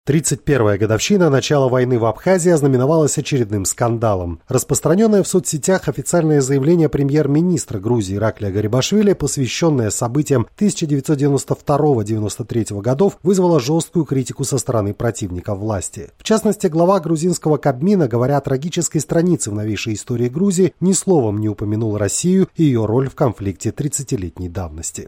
31-я годовщина начала войны в Абхазии ознаменовалась очередным скандалом. Распространенное в соцсетях официальное заявление премьер-министра Грузии Ираклия Гарибашвили, посвященное событиям 1992-93 годов, вызвало жесткую критику со стороны противников власти. В частности, глава грузинского Кабмина, говоря о трагической странице в новейшей истории Грузии, ни словом не упомянул Россию и ее роль в конфликте 30-летней давности.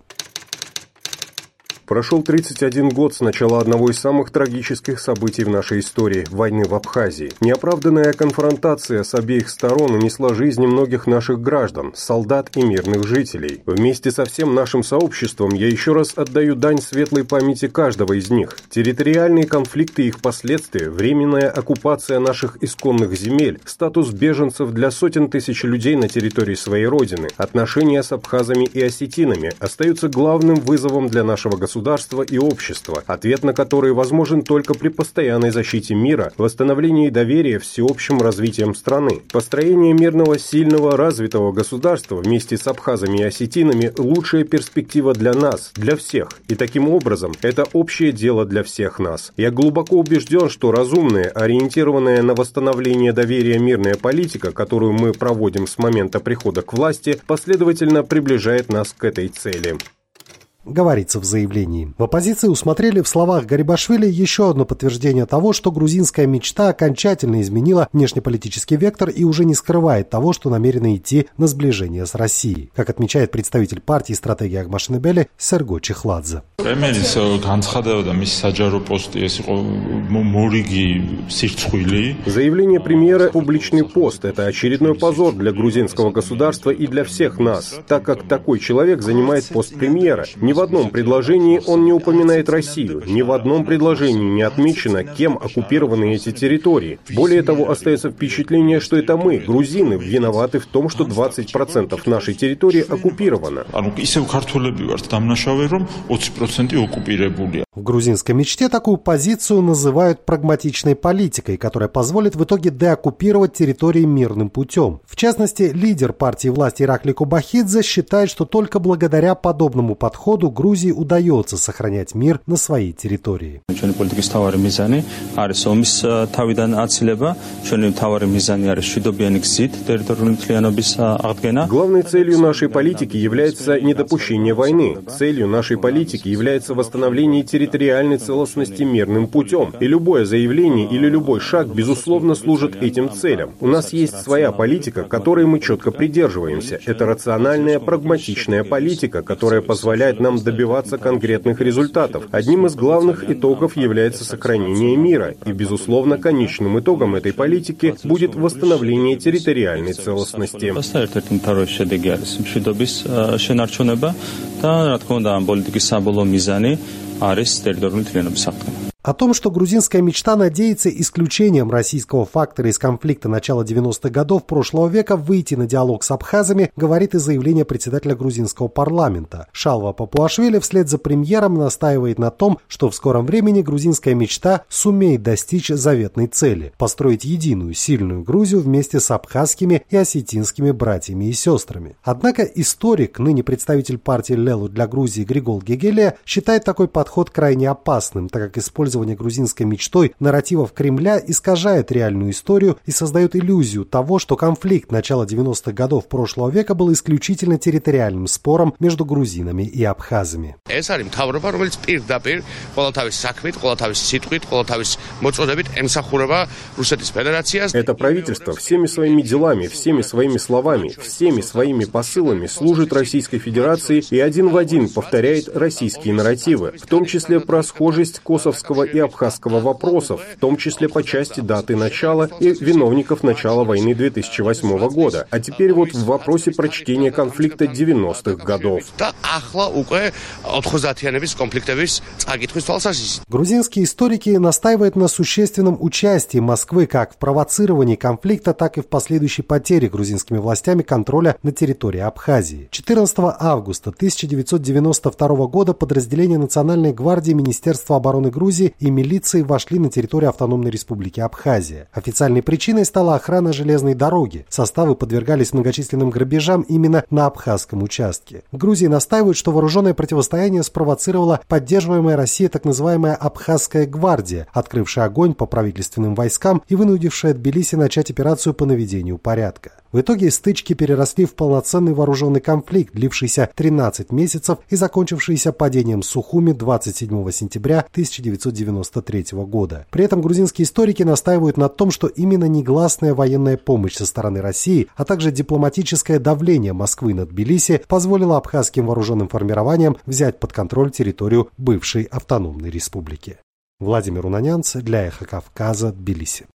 Прошел 31 год с начала одного из самых трагических событий в нашей истории – войны в Абхазии. Неоправданная конфронтация с обеих сторон унесла жизни многих наших граждан, солдат и мирных жителей. Вместе со всем нашим сообществом я еще раз отдаю дань светлой памяти каждого из них. Территориальные конфликты и их последствия, временная оккупация наших исконных земель, статус беженцев для сотен тысяч людей на территории своей родины, отношения с абхазами и осетинами остаются главным вызовом для нашего государства и общества, ответ на который возможен только при постоянной защите мира, восстановлении доверия всеобщим развитием страны. Построение мирного, сильного, развитого государства вместе с абхазами и осетинами – лучшая перспектива для нас, для всех. И таким образом, это общее дело для всех нас. Я глубоко убежден, что разумная, ориентированная на восстановление доверия мирная политика, которую мы проводим с момента прихода к власти, последовательно приближает нас к этой цели. Говорится в заявлении. В оппозиции усмотрели в словах Гарибашвили еще одно подтверждение того, что грузинская мечта окончательно изменила внешнеполитический вектор и уже не скрывает того, что намерена идти на сближение с Россией, как отмечает представитель партии «Стратегия Агмашинебели» Серго Чехладзе. Заявление премьера – публичный пост. Это очередной позор для грузинского государства и для всех нас, так как такой человек занимает пост премьера. Ни в одном предложении он не упоминает Россию, ни в одном предложении не отмечено, кем оккупированы эти территории. Более того, остается впечатление, что это мы, грузины, виноваты в том, что 20% нашей территории оккупировано. В грузинской мечте такую позицию называют прагматичной политикой, которая позволит в итоге деоккупировать территории мирным путем. В частности, лидер партии власти Иракли Кобахидзе считает, что только благодаря подобному подходу Грузии удается сохранять мир на своей территории. Главной целью нашей политики является недопущение войны. Целью нашей политики является восстановление территориальной целостности мирным путем. И любое заявление или любой шаг, безусловно, служит этим целям. У нас есть своя политика, которой мы четко придерживаемся. Это рациональная, прагматичная политика, которая позволяет нам добиваться конкретных результатов. Одним из главных итогов является сохранение мира. И, безусловно, конечным итогом этой политики будет восстановление территориальной целостности. О том, что грузинская мечта надеется исключением российского фактора из конфликта начала 90-х годов прошлого века выйти на диалог с абхазами, говорит и заявление председателя грузинского парламента. Шалва Папуашвили вслед за премьером настаивает на том, что в скором времени грузинская мечта сумеет достичь заветной цели – построить единую, сильную Грузию вместе с абхазскими и осетинскими братьями и сестрами. Однако историк, ныне представитель партии Лелу для Грузии Григол Гегелия, считает такой подход крайне опасным, так как использование грузинской мечтой нарративов Кремля искажает реальную историю и создает иллюзию того, что конфликт начала 90-х годов прошлого века был исключительно территориальным спором между грузинами и абхазами. Это правительство всеми своими делами, всеми своими словами, всеми своими посылами служит Российской Федерации и один в один повторяет российские нарративы, в том числе про схожесть косовского и абхазского вопросов, в том числе по части даты начала и виновников начала войны 2008 года. А теперь вот в вопросе прочтения конфликта 90-х годов. Грузинские историки настаивают на существенном участии Москвы как в провоцировании конфликта, так и в последующей потере грузинскими властями контроля на территории Абхазии. 14 августа 1992 года подразделение Национальной гвардии Министерства обороны Грузии армии и милиции вошли на территорию Автономной Республики Абхазия. Официальной причиной стала охрана железной дороги. Составы подвергались многочисленным грабежам именно на абхазском участке. В Грузии настаивают, что вооруженное противостояние спровоцировала поддерживаемая Россией так называемая Абхазская гвардия, открывшая огонь по правительственным войскам и вынудившая Тбилиси начать операцию по наведению порядка. В итоге стычки переросли в полноценный вооруженный конфликт, длившийся 13 месяцев и закончившийся падением Сухуми 27 сентября 1993 года. При этом грузинские историки настаивают на том, что именно негласная военная помощь со стороны России, а также дипломатическое давление Москвы на Тбилиси позволило абхазским вооруженным формированиям взять под контроль территорию бывшей автономной республики. Владимир Унанянц для Эхо Кавказа, Тбилиси.